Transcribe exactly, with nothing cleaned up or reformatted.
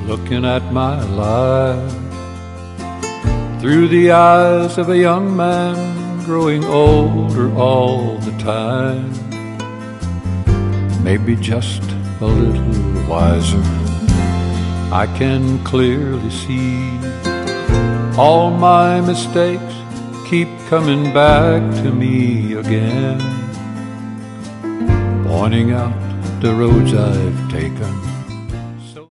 looking at my life through the eyes of a young man growing older all the time. Maybe just a little wiser, I can clearly see all my mistakes keep coming back to me again, pointing out the roads I've taken